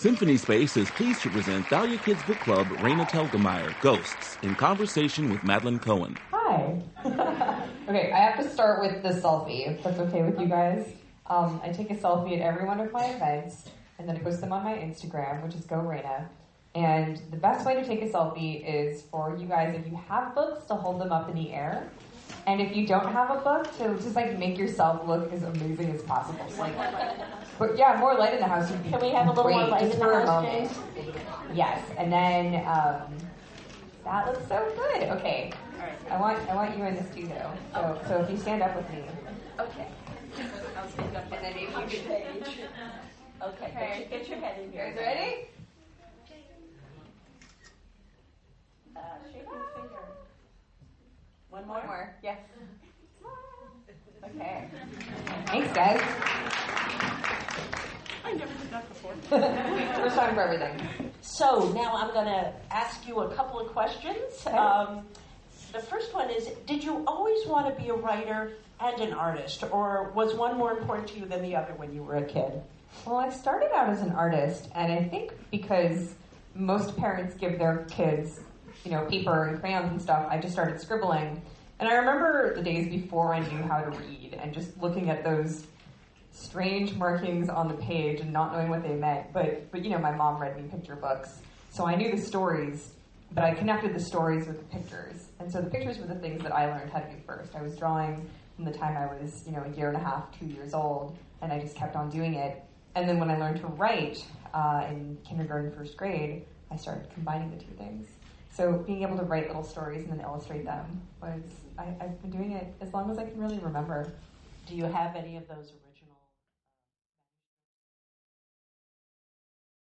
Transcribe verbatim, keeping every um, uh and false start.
Symphony Space is pleased to present Thalia Kids Book Club Raina Telgemeier, Ghosts, in conversation with Madeline Cohen. Hi. Okay, I have to start with the selfie, if that's okay with you guys. Um, I take a selfie at every one of my events, and then I post them on my Instagram, which is Go Raina. And the best way to take a selfie is for you guys, if you have books, to hold them up in the air. And if you don't have a book, to just like make yourself look as amazing as possible. So, like, but yeah, more light in the house would be Can we have a little great, more light just in the for a house, moment. James? Yes, and then um, that looks so good. Okay, I want I want you in this too, though. So so if you stand up with me. Okay. I'll stand up. And then if you on could stage. Okay. Okay. Get, your, get your head in You here. guys ready? Uh, shake your finger. One more? One more. Yes. Okay. Thanks, guys. I never did that before. First time for everything. So now I'm going to ask you a couple of questions. Okay. Um, the first one is, did you always want to be a writer and an artist, or was one more important to you than the other when you were a kid? Well, I started out as an artist, and I think because most parents give their kids, you know, paper and crayons and stuff, I just started scribbling. And I remember the days before I knew how to read and just looking at those strange markings on the page and not knowing what they meant. But, but you know, my mom read me picture books, so I knew the stories, but I connected the stories with the pictures. And so the pictures were the things that I learned how to do first. I was drawing from the time I was, you know, a year and a half, two years old, and I just kept on doing it. And then when I learned to write uh, in kindergarten, first grade, I started combining the two things. So being able to write little stories and then illustrate them was, I, I've been doing it as long as I can really remember. Do you have any of those